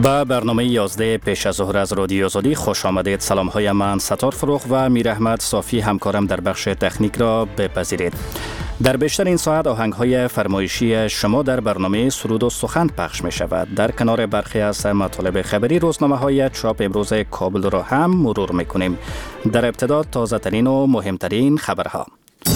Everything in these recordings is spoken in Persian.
با برنامه 11 پیش از ظهر از رادیو آزادی خوش آمدید. سلام های من ستار فروغ و میر احمد صافی همکارم در بخش تکنیک را بپذیرید. در بیشتر این ساعت آهنگ های فرمایشی شما در برنامه سرود و سخن پخش می شود. در کنار برخی از مطالب خبری روزنامه های چاپ امروز کابل را هم مرور می کنیم. در ابتدا تازه ترین و مهمترین خبرها.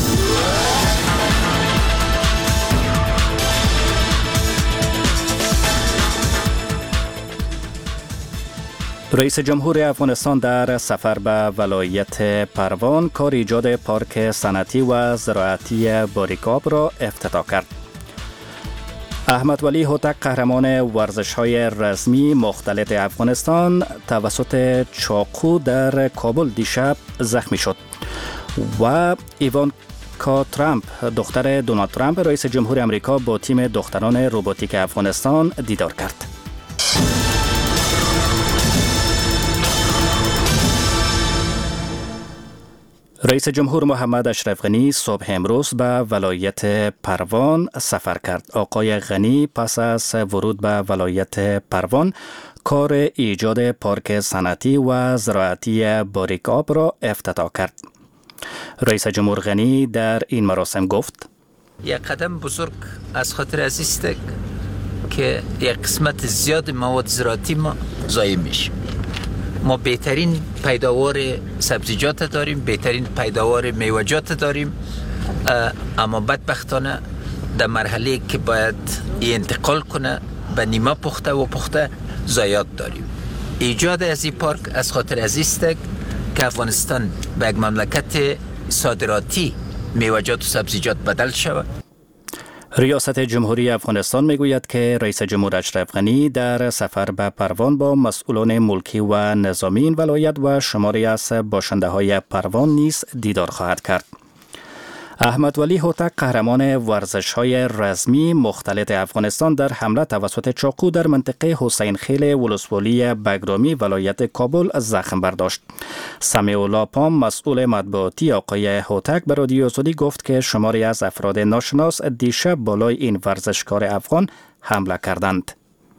رئیس جمهور افغانستان در سفر به ولایت پروان کار ایجاد پارک صنعتی و زراعتی باریکاب را افتتاح کرد. احمد ولی هوتک قهرمان ورزش‌های رزمی مختلط افغانستان توسط چاقو در کابل دیشب زخمی شد. و ایوانکا ترامپ دختر دونالد ترامپ رئیس جمهور آمریکا با تیم دختران روباتیک افغانستان دیدار کرد. رئیس جمهور محمد اشرف غنی صبح امروز به ولایت پروان سفر کرد. آقای غنی پس از ورود به ولایت پروان کار ایجاد پارک صنعتی و زراعتی باریکاب را افتتاح کرد. رئیس جمهور غنی در این مراسم گفت: یک قدم بزرگ از خاطر از است که یک قسمت زیاد مواد زراعتی ما ضایع میشه. ما بهترین پیداوار سبزیجات داریم، بهترین پیداوار میوه‌جات داریم، اما بدبختانه در مرحله که باید انتقال کنه به نیمه پخته و پخته ضایعات داریم. ایجاد از این پارک از خاطر از است که افغانستان به یک مملکت صادراتی میوه‌جات و سبزیجات بدل شود. ریاست جمهوری افغانستان میگوید که رئیس جمهور اشرف غنی در سفر به پروان با مسئولان ملکی و نظامی این ولایت و شماری از باشنده های پروان نیز دیدار خواهد کرد. احمد ولی هوتک قهرمان ورزش‌های رزمی مختلط افغانستان در حمله توسط چاقو در منطقه حسین خیل ولسوالی بگرامی ولایت کابل زخم برداشت. سمیع الله پام مسئول مطبوعاتی آقای هوتک به رادیو آزادی گفت که شماری از افراد ناشناس دیشب بالای این ورزشکار افغان حمله کردند.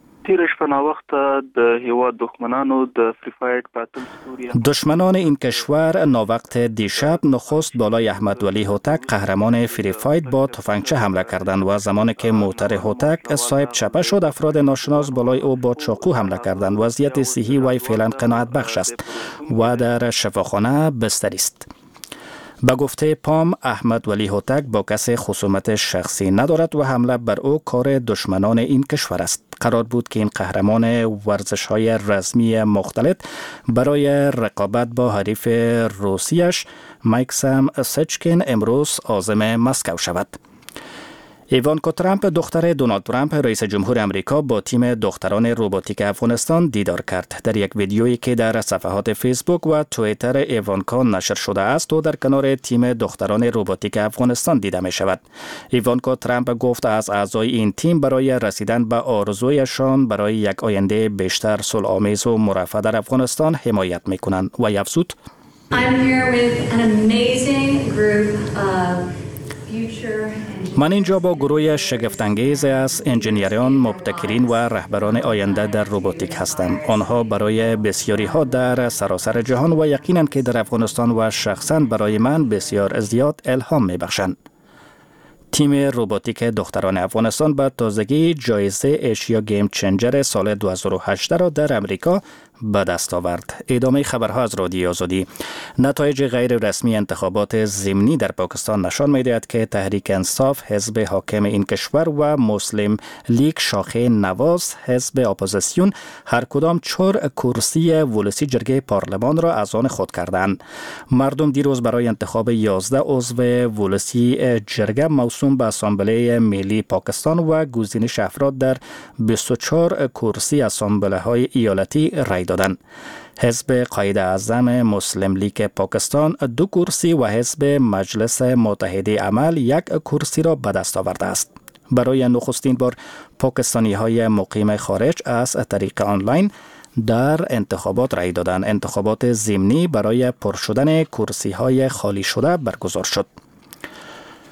دشمنان این کشور ناوقت دیشب نخست بالای احمد ولی هوتک قهرمان فری فایت با تفنگچه حمله کردند و زمانی که موتر هوتک صاحب چپه شد افراد ناشناس بالای او با چاقو حمله کردند. وضعیت صحی وی فعلا قناعت بخش است و در شفاخانه بستری است. به گفته پام احمد ولی هوتک با کسی خصومت شخصی ندارد و حمله بر او کار دشمنان این کشور است. قرار بود که این قهرمان ورزش‌های رزمی مختلط برای رقابت با حریف روسیش مایکسم سچکین امروز عازم مسکو شود. ایوانکا ترامپ دختر دونالد ترامپ رئیس جمهور آمریکا با تیم دختران روباتیک افغانستان دیدار کرد. در یک ویدیویی که در صفحات فیسبوک و توییتر ایوانکا نشر شده است و در کنار تیم دختران روباتیک افغانستان دیده می شود. ایوانکا ترامپ گفت از اعضای این تیم برای رسیدن به آرزویشان برای یک آینده بیشتر صلح‌آمیز و مرفه در افغانستان حمایت می کنند و افزود: من اینجا با گروه شگفت‌انگیز از انجینیران، مبتکرین و رهبران آینده در روباتیک هستم. آنها برای بسیاری ها در سراسر جهان و یقیناً که در افغانستان و شخصاً برای من بسیار زیاد الهام می‌بخشند. تیم روباتیک دختران افغانستان به تازگی جایزه ایشیا گیم چنجر سال 2018 را در امریکا به دست آورد. ادامه خبرها از رادیو آزادی. نتایج غیر رسمی انتخابات ضمنی در پاکستان نشان می‌دهد که تحریک انصاف حزب حاکم این کشور و مسلم لیگ شاخه نواز حزب اپوزیسیون هر کدام 4 کرسی ولسی جرگه پارلمان را از آن خود کردند. مردم دیروز برای انتخاب 11 عضو ولسی جرگه موسوم به اسامبله ملی پاکستان و گزینش افراد در 24 کرسی اسامبله‌های ایالتی رای دادند. حزب قائد اعظم مسلم لیگ پاکستان 2 کرسی و حزب مجلس متحده عمل 1 کرسی را به دست آورده است. برای نخستین بار پاکستانی های مقیم خارج از طریق آنلاین در انتخابات رای دادند. انتخابات ضمنی برای پر شدن کرسی های خالی شده برگزار شد.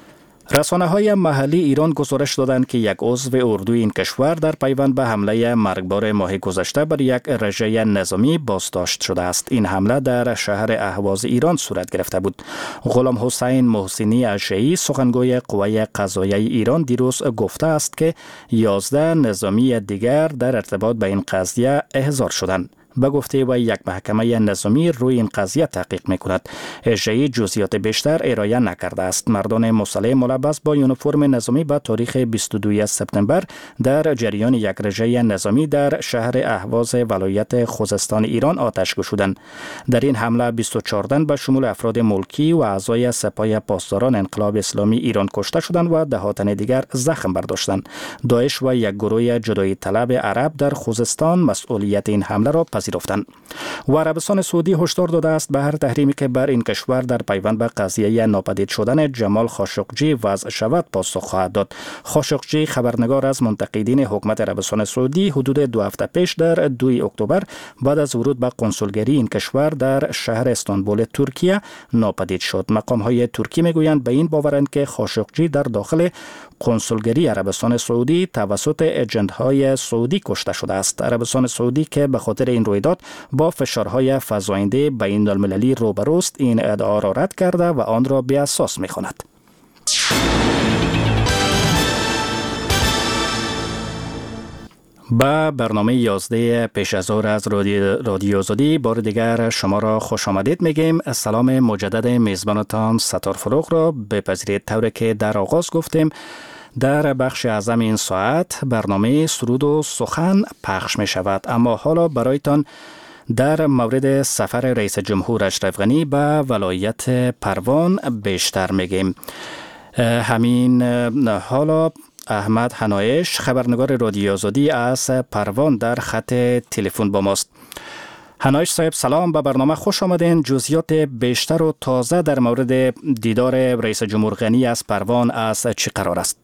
رسانه‌های محلی ایران گزارش دادند که یک عضو اردوی این کشور در پیوند به حمله مرگبار ماه گذشته بر یک رژه نظامی بازداشت شده است. این حمله در شهر اهواز ایران صورت گرفته بود. غلام حسین محسنی اشعی سخنگوی قوه قضاییه ایران دیروز گفته است که 11 نظامی دیگر در ارتباط به این قضیه احضار شدند. به گفته و یک محکمه نظامی روی این قضیه تحقیق میکند. اشعی جزئیات بیشتر ارائه نکرده است. مردان مسلح ملبس با یونیفرم نظامی به تاریخ 22 سپتامبر در جریان یک رژه نظامی در شهر اهواز ولایت خوزستان ایران آتش گشودند. در این حمله 24 تن به شمول افراد ملکی و اعضای سپاه پاسداران انقلاب اسلامی ایران کشته شدند و 10 تن دیگر زخم برداشتند. داعش و یک گروه جدایی طلب عرب در خوزستان مسئولیت این حمله را پذیرفتند. و عربستان سعودی هشدار داده است به هر تحریمی که بر این کشور در پیوند به قضیه ناپدید شدن جمال خاشقجی وضع شود پاسخ خواهد داد. خاشقجی خبرنگار از منتقدین حکومت عربستان سعودی حدود 2 هفته پیش در 2 اکتبر بعد از ورود به کنسولگری این کشور در شهر استانبول ترکیه ناپدید شد. مقام‌های ترکی میگویند به این باورند که خاشقجی در داخل کنسولگری عربستان سعودی توسط ایجنت‌های سعودی کشته شده است. عربستان سعودی که به خاطر این رویداد با فشارهای فزاینده بین المللی روبروست این ادعا را رد کرده و آن را بی اساس می‌خواند. با برنامه 11 پیش از ظهر از رادیو آزادی بار دیگر شما را خوش آمدید میگیم. سلام مجدد میزبانتان ستار فروغ را بپذیرید. طوری که در آغاز گفتیم در بخش اعظم این ساعت برنامه سرود و سخن پخش می شود، اما حالا برایتان در مورد سفر رئیس جمهور اشرف غنی به ولایت پروان بیشتر میگیم. همین حالا احمد حنایش خبرنگار رادیو آزادی از پروان در خط تلفن با ماست. حنایش صاحب سلام، به برنامه خوش آمدین. جزئیات بیشتر و تازه در مورد دیدار رئیس جمهور غنی از پروان از چه قرار است؟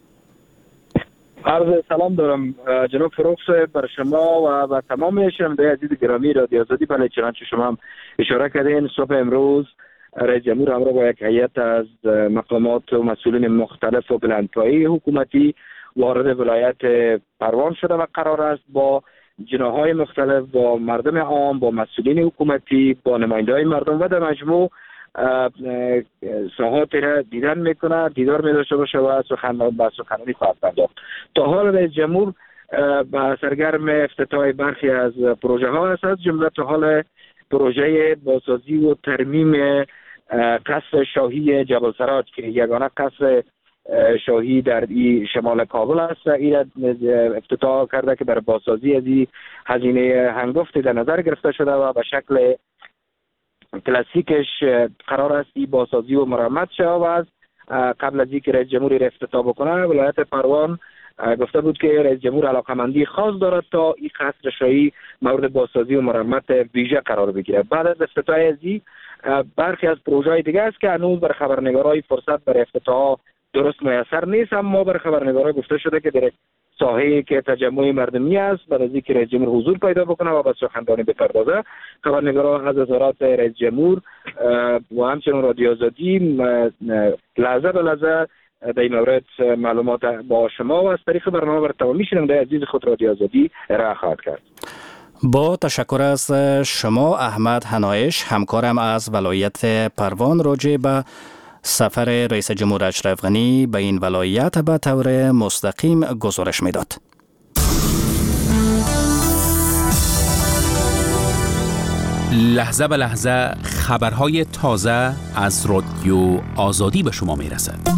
عرض سلام دارم جناب فروغ صاحب بر شما و تمام شنوندگان عزیز گرامی رادیو آزادی. بله چنانچه شما هم اشاره کردین صبح امروز رئیس جمهور همراه با یک هیئت از مقامات و مسئولین مختلف و بلندپایه حکومتی وارد ولایت پروان شده و قرار است با جناح‌های مختلف، با مردم عام، با مسئولین حکومتی، با نماینده‌های مردم و در مجموع ساحات را دیدار می داشته باشه و سخنرانی خواهد پرداخت. تا حال رئیس جمهور با سرگرم افتتاح برخی از پروژه ها است، از جمله تا حال پروژه بازسازی و ترمیم قصر شاهی جبل سراج که یگانه قصر شاهی در شمال کابل است، این افتتاح کرده که در بازسازی از این هزینه هنگفتی در نظر گرفته شده و به شکل کلاسیکش قرار است این بازسازی و مرمت شود. و از قبل از اینکه رئیس جمهوری را افتتاح بکنه ولایت پروان گفته بود که رئیس جمهور علاقمندی خاص دارد تا این قصر شاهی مورد بازسازی و مرمت ویژه قرار بگیره. بعد از افتتاح از این برخی از پروژه‌های دیگه است که هنوز بر خبرنگارای فرصت برای افتتاح درست میسر نیست، اما بر خبرنگارا گفته شده که در ساحه‌ای که تجمع مردمی است بعد از اینکه رئیس جمهور حضور پیدا بکنه و به سخنرانی بپردازه، خبرنگارا از وزارت رئیس جمهور و همچنین رادیو آزادی لحظه به لحظه در این مورد معلومات با شما و از طریق برنامه بر تمامی شنوندگان عزیز خود رادیو آزادی ارائه خواهد کرد. با تشکر از شما احمد حنایش، همکارم از ولایت پروان، راجع به سفر رئیس جمهور اشرف غنی به این ولایت به طور مستقیم گزارش میداد. لحظه به لحظه خبرهای تازه از رادیو آزادی به شما میرسد.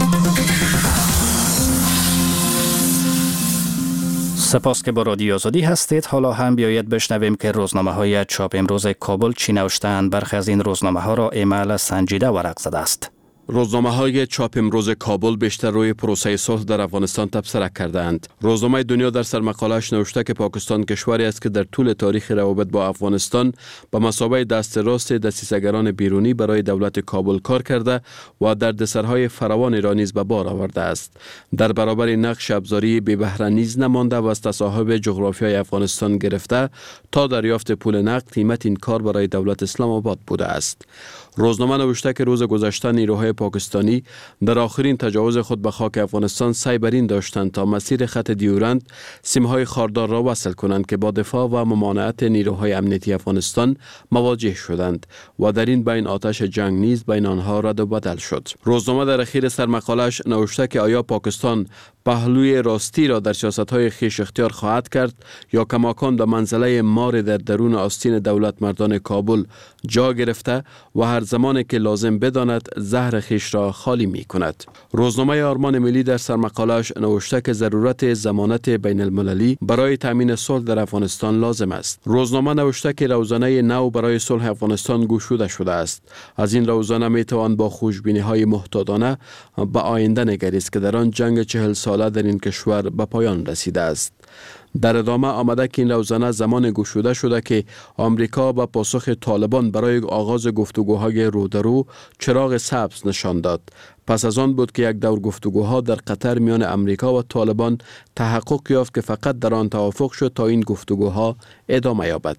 سپاس که با رادیو آزادی هستید. حالا هم بیایید بشنویم که روزنامه‌های چاپ امروز کابل چی نوشته‌اند. برخی از این روزنامه‌ها را ایمیل سنجیده ورق زده است. روزنامه‌های چاپ امروز کابل بیشتر روی پروسه صلح در افغانستان تبصره کردند. روزنامه دنیا در سرمقاله‌اش نوشته که پاکستان کشوری است که در طول تاریخ روابط با افغانستان به مثابه دست راست دسیسه‌گران بیرونی برای دولت کابل کار کرده و دردسرهای فراوانی را نیز به بار آورده است. در برابر نقش ابزاری بی بهره نیز نمانده و از تصاحب جغرافیای افغانستان گرفته تا دریافت پول نقد قیمت این کار برای دولت اسلام آباد بوده است. روزنامه نوشته که روز گذشته نیروهای پاکستانی در آخرین تجاوز خود به خاک افغانستان سعی بر این داشتند تا مسیر خط دیورند سیمهای خاردار را وصل کنند که با دفاع و ممانعت نیروهای امنیتی افغانستان مواجه شدند و در این بین آتش جنگ نیز بین آنها رد و بدل شد. روزنامه در اخیر سرمقاله‌اش نوشته که آیا پاکستان پهلوی راستی را در سیاست‌های خویش اختیار خواهد کرد یا کماکان به منزله مار در درون آستین دولت مردان کابل جا گرفته و هر زمانی که لازم بداند زهر خویش را خالی می کند. روزنامه آرمان ملی در سرمقاله‌اش نوشته که ضرورت ضمانت بین المللی برای تامین صلح در افغانستان لازم است. روزنامه نوشته که روزانه نو برای صلح افغانستان گشوده شده است. از این روزانه می توان با خوشبینی‌های محتاطانه به آینده نگریست که در آن جنگ 40 ساله در این کشور به پایان رسیده است. در ادامه آمده که این روزانه زمان گشوده شده که آمریکا به پاسخ طالبان برای آغاز گفتگوهای رو در رو چراغ سبز نشان داد. پس از آن بود که یک دور گفتگوها در قطر میان آمریکا و طالبان تحقق یافت که فقط در آن توافق شد تا این گفتگوها ادامه یابد.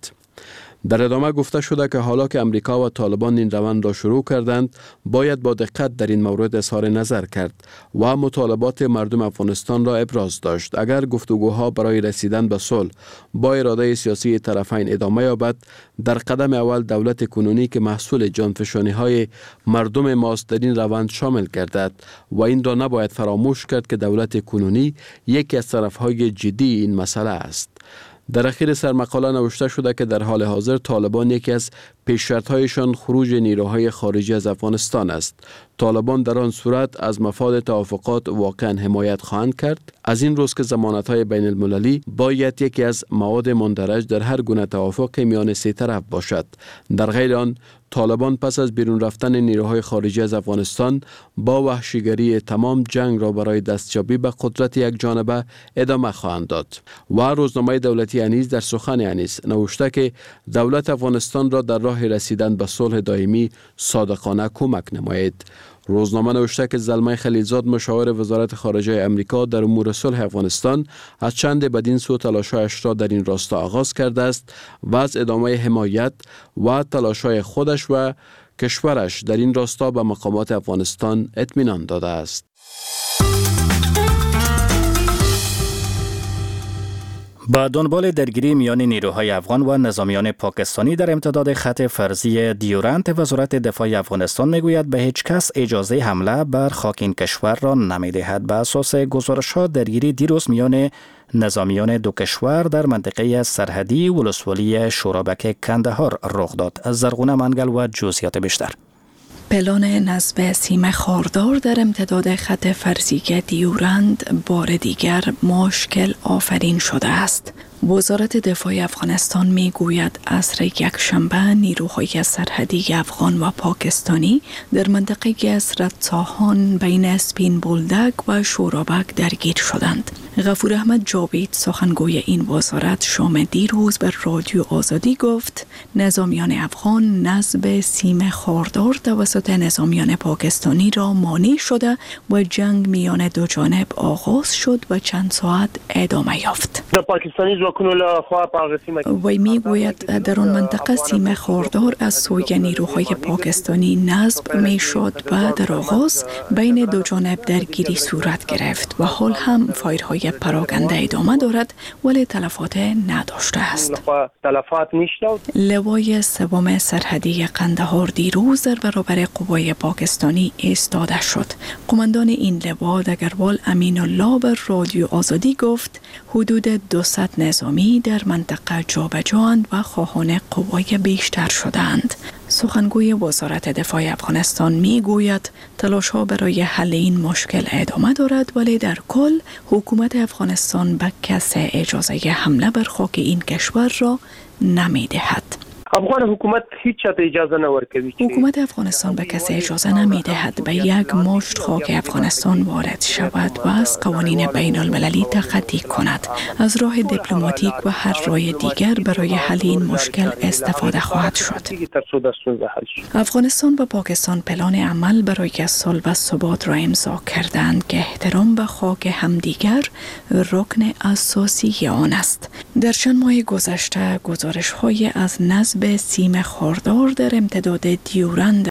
در ادامه گفته شده که حالا که امریکا و طالبان این روند را شروع کردند، باید با دقت در این مورد اظهار نظر کرد و مطالبات مردم افغانستان را ابراز داشت. اگر گفتگوها برای رسیدن به صلح با اراده سیاسی طرفین ادامه یابد، در قدم اول دولت کنونی که محصول جانفشانی‌های مردم ماست در این روند شامل گردد و این را نباید فراموش کرد که دولت کنونی یکی از طرف‌های جدی این مسئله است. در اخیر سرمقاله نوشته شده که در حال حاضر طالبان یکی از پیش‌شرط‌هایشان خروج نیروهای خارجی از افغانستان است. طالبان در آن صورت از مفاد توافقات واقعا حمایت خواهند کرد. از این روز که ضمانت‌های بین المللی باید یکی از مواد مندرج در هر گونه توافق میان سه طرف باشد. در غیر آن طالبان پس از بیرون رفتن نیروهای خارجی از افغانستان با وحشیگری تمام جنگ را برای دستیابی به قدرت یک جانبه ادامه خواهند داد. و روزنامه دولتی انیس در سخن انیس نوشته که دولت افغانستان را در راه رسیدن به صلح دائمی صادقانه کمک نماید. روزنامه نوشته که زلمه خلیلزاد مشاور وزارت خارجه امریکا در امور صلح افغانستان از چند بدین سو تلاش‌هایش را در این راستا آغاز کرده است و از ادامه حمایت و تلاش‌های خودش و کشورش در این راستا به مقامات افغانستان اطمینان داده است. با دنبال درگیری میان نیروهای افغان و نظامیان پاکستانی در امتداد خط فرضی دیورند، وزارت دفاع افغانستان میگوید به هیچ کس اجازه حمله بر خاک این کشور را نمیدهد. به اساس گزارش‌ها درگیری دیروز میان نظامیان دو کشور در منطقه سرحدی ولسوالی شورابک کندهار رخ داد. زرغونه منگل و جزئیات بیشتر. پلان نصب سیم خاردار در امتداد خط فرضی دیورند بار دیگر مشکل آفرین شده است. وزارت دفاع افغانستان می گوید عصر یکشنبه نیروهای سرحدی افغان و پاکستانی در منطقه اسرت‌ساهان بین اسپین بولدک و شورابک درگیر شدند. غفور احمد جاوید سخنگوی این وزارت شام دیروز به رادیو آزادی گفت نظامیان افغان نصب سیم خاردار توسط نظامیان پاکستانی را مانع شده و جنگ میان دو جانب آغاز شد و چند ساعت ادامه یافت. وی می گوید در آن منطقه سیم خاردار از سوی نیروهای پاکستانی نصب می شد و در آغاز بین دو جانب درگیری صورت گرفت و حال هم فایرهای پراکنده ادامه دارد ولی تلفات نداشته است. لوای سوم سرحدی قندهار دیروز در برابر قوای پاکستانی ایستاده شد. قماندان این لوا دگروال امین الله به رادیو آزادی گفت حدود 200 نظامی در منطقه جابجااند و خواهان قوای بیشتر شدند. سخنگوی وزارت دفاع افغانستان می گوید تلاش‌ها برای حل این مشکل ادامه دارد ولی در کل حکومت افغانستان به کسی اجازه حمله بر خاک این کشور را نمی دهد. حکومت افغانستان به کسی اجازه نمی دهد به یک مشت خاک افغانستان وارد شود و از قوانین بین المللی تخطی کند. از راه دیپلماتیک و هر راه دیگر برای حل این مشکل استفاده خواهد شد. افغانستان و پاکستان پلان عمل برای صلح و ثبات را امضا کردند که احترام به خاک همدیگر رکن اساسی آن است. در چند ماه گذشته گزارش‌های از نصب سیم خاردار در امتداد دیورند